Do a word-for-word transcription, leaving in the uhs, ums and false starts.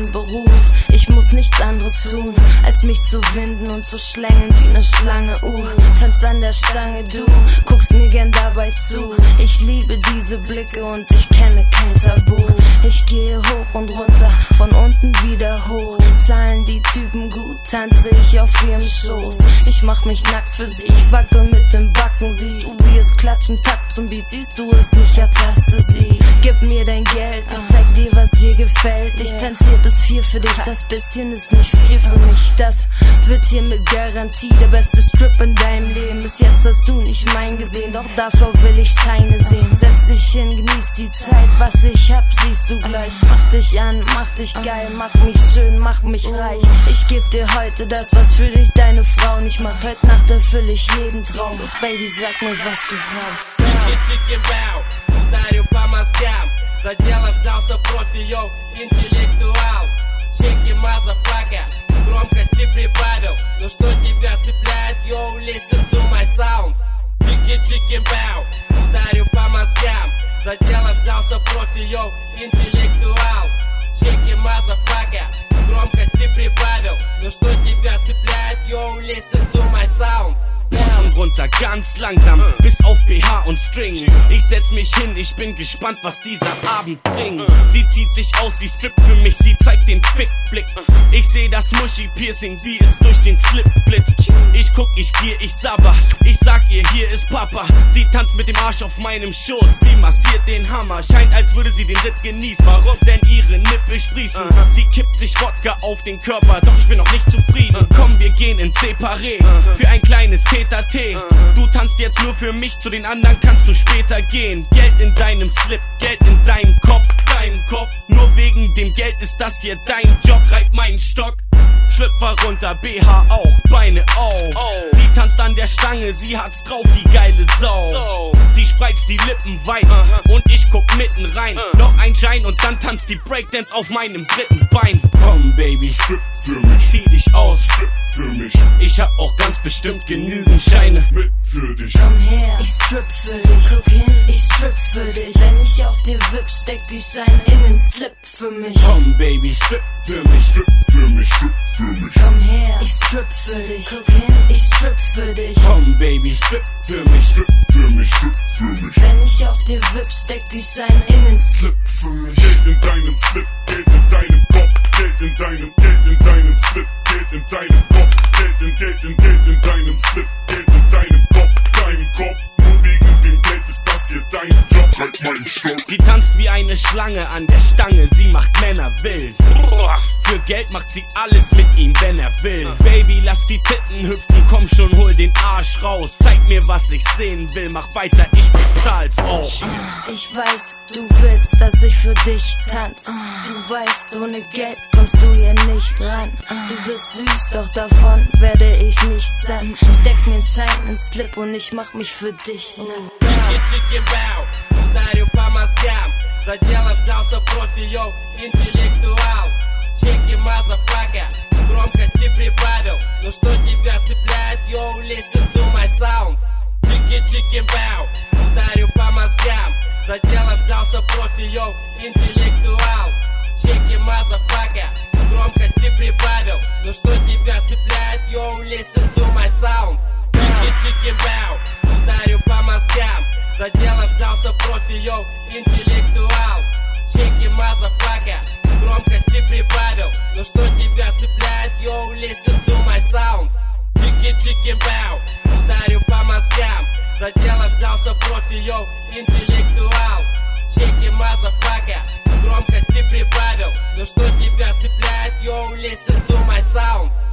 mein Beruf. Ich muss nichts anderes tun, als mich zu winden und zu schlängeln wie ne Schlange. Uh, tanz an der Stange, du guckst mir gern dabei zu. Ich liebe diese Blicke und ich kenne kein Tabu. Ich gehe hoch und runter, von unten wieder hoch. Zahlen die Typen gut, tanze ich auf ihrem Schoß. Ich mach mich nackt für sie, ich wackel mit dem Backen. Siehst du, wie es klatschen, Takt zum Beat. Siehst du es nicht, ertaste sie. Gib mir dein Geld, ich zeig dir, was dir gefällt. Ich tanz hier bis vier für dich, das bisschen ist nicht viel für mich. Das wird hier mit Garantie der beste Strip in deinem Leben. Bis jetzt hast du nicht mein gesehen, doch dafür will ich Scheine sehen. Setz dich hin, genieß die Zeit, was ich hab, siehst du gleich. Mach dich an, mach dich geil, mach mich schön, mach mich reich. Ich geb dir heute das, was für dich deine Frau nicht macht. Heute Nacht erfüll ich jeden Traum. Los, Baby, sag mir, was du brauchst. Чики-чики-бау, ударю по мозгам. За дело взялся профи, йоу, интеллектуал. Чеки, мазафака, громкости прибавил. Ну что тебя цепляет, йоу, listen to my sound. Чики-чики-бау, ударю по мозгам. За дело взялся профи, йоу, интеллектуал. Чеки, мазафака, громкости прибавил. Ну что тебя цепляет, йоу, listen to my sound. Runter, ganz langsam, bis auf B H und String. Ich setz mich hin, ich bin gespannt, was dieser Abend bringt. Sie zieht sich aus, sie strippt für mich, sie zeigt den Fickblick. Ich seh das Muschi-Piercing, wie es durch den Slip blitzt. Ich guck, ich gier, ich sabber, ich sag ihr, hier ist Papa. Sie tanzt mit dem Arsch auf meinem Schoß, sie massiert den Hammer. Scheint, als würde sie den Ritt genießen, warum? Denn ihre Nippel sprießen. Sie kippt sich Wodka auf den Körper, doch ich bin noch nicht zufrieden. Komm, wir gehen in Separé, für ein kleines Tete-a-Tete. Du tanzt jetzt nur für mich, zu den anderen kannst du später gehen. Geld in deinem Slip, Geld in deinem Kopf, deinem Kopf. Nur wegen dem Geld ist das hier dein Job. Reib meinen Stock, Schlüpfer runter, B H auch, Beine auf. Sie tanzt an der Stange, sie hat's drauf, die geile Sau. Sie spreizt die Lippen weit und ich guck mitten rein. Noch ein Schein und dann tanzt die Breakdance auf meinem dritten Bein. Komm Baby, strip für mich, zieh dich aus, strip für mich. Ich hab auch ganz bestimmt genügend Scheine mit für dich. Komm her, ich strip für dich, guck hin, ich strip für dich. Wenn ich auf dir wipp, steck die Scheine in den Slip für mich. Komm Baby, strip für mich, strip für mich, strip für mich. Komm her, ich strip für dich, guck hin, ich strip für dich. Komm Baby, strip für mich, strip für mich, strip für mich. Wenn ich auf dir wipp, steck die Scheine in den Slip für mich. Geld in deinem Slip, Geld in deinem Kopf, Geld in deinem, Geld in deinem Slip, Geld in deinem Kopf, Geld in, Geld in, Geld in deinem Slip, Geld in deinem Kopf, deinem Kopf. Nur wegen dem Geld ist das hier dein Job. Halt meinen Stock. Sie tanzt wie eine Schlange an der Stange, sie macht Männer wild. Für Geld macht sie alles mit ihm, wenn er will. Baby, lass die Titten hüpfen, komm schon, hol den Arsch raus. Zeig mir, was ich sehen will, mach weiter, ich bezahl's auch. Ich weiß, du willst, dass ich für dich tanz. Du weißt, ohne Geld kommst du hier nicht ran. Du bist süß, doch davon werde ich nicht satt. Steck mir einen Schein ins Slip und ich mach mich für dich. Чики-чики-бау, ударю по мозгам. За дело взялся профи, йоу, интеллектуал. Чеки, мазафака, громкости прибавил. Ну что тебя цепляет, йоу, listen to my sound. Чики-чики-бау, ударю по мозгам. За дело взялся профи, йоу, интеллектуал. Чеки, мазафака, громкости прибавил. Ну что тебя цепляет, йоу, listen to my sound. Чики-чики-бау, ударю по мозгам. За дело взялся профи, йоу, интеллектуал. Чеки, мазафака, громкости прибавил. Ну что тебя цепляет, йоу, listen to my sound. Чики-чики-бау, ударю по мозгам. За дело взялся профи, йоу, интеллектуал. Чеки, мазафака, громкости прибавил. Ну что тебя цепляет, йоу, listen to my sound.